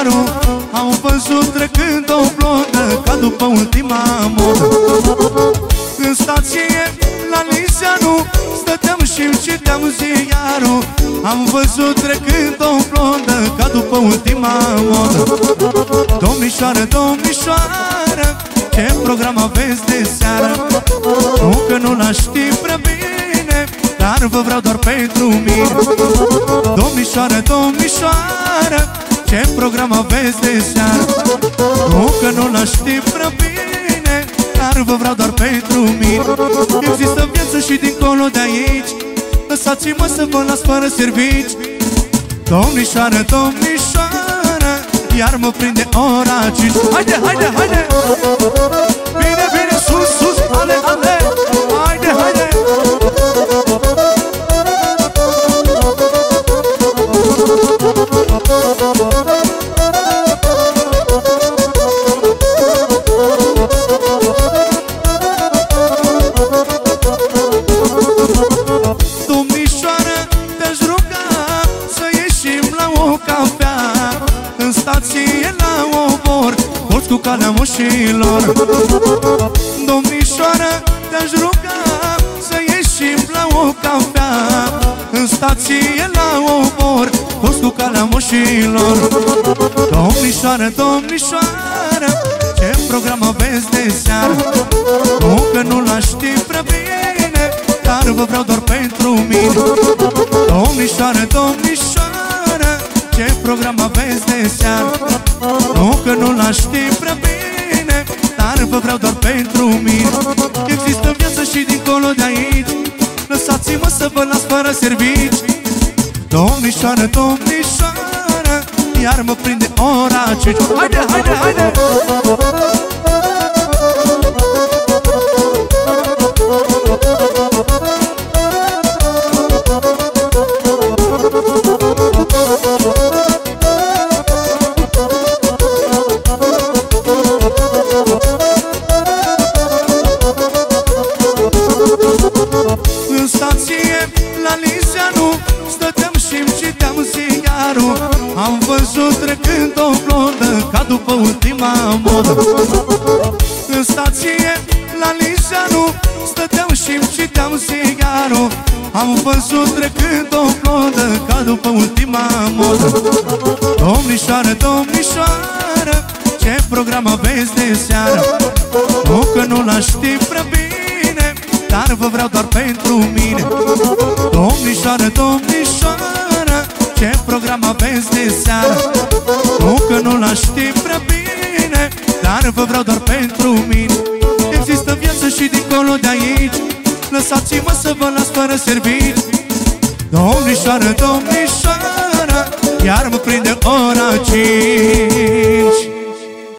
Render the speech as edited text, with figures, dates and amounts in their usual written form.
iarul am văzut trecând o blondă ca după ultima modă. În stație la Liseanu stăteam și-mi citeam ziarul, am văzut trecând o blondă ca după ultima modă. Domnișoară, domnișoară, ce program aveți de seară? Nu că nu l-aș ști prea bine, dar vă vreau doar pentru mine. Domnișoară, domnișoară, ce program aveți de seară? Nu că nu l-aș ști prea bine, dar vă vreau doar pentru mine. Există viață și dincolo de aici, lăsați-mă să vă las fără servici. Domnișoară, domnișoară, iar mă prinde ora 5. Haide, haide, haide! Bine, bine, sus, sus, ale, ale! Haide, haide! Domnișoară, te-aș ruga să ieșim la o cafea, în stație la obor, toți cu calea moșilor. Domnișoară, te-aș ruga să ieșim la o cafea, în stație la obor, toți cu calea moșilor. Domnișoară, domnișoară, ce program aveți de seară? Nu că nu l-aș ști prea bine, dar vă vreau doar pentru mine. Domnișoară, domnișoară, ce program aveți de seară? Nu că nu l-aș ști prea bine, dar vă vreau doar pentru mine. Există viață și dincolo de aici, lăsați-mă să vă las fără servici. Domnișoară, domnișoară, iar mă prinde ora 5. Haide, haide, haide! În stație la Liseanu stăteam și-mi citeam ziarul, am văzut trecând o blondă ca după ultima modă. În stație la Liseanu stăteam și-mi citeam ziarul, am văzut trecând o blondă ca după ultima modă. Domnișoară, domnișoară, ce program aveți de seară? Nu că nu l-aș ști prea bine, dar vă vreau doar pentru mine. Domnișoară, domnișoară, ce program aveți de seară? Nu că nu l-aș ști prea bine, dar vă vreau doar pentru mine. Există viață și dincolo de aici, lăsați-mă să vă las fără servici. Domnișoară, domnișoară, iar mă prinde ora 5.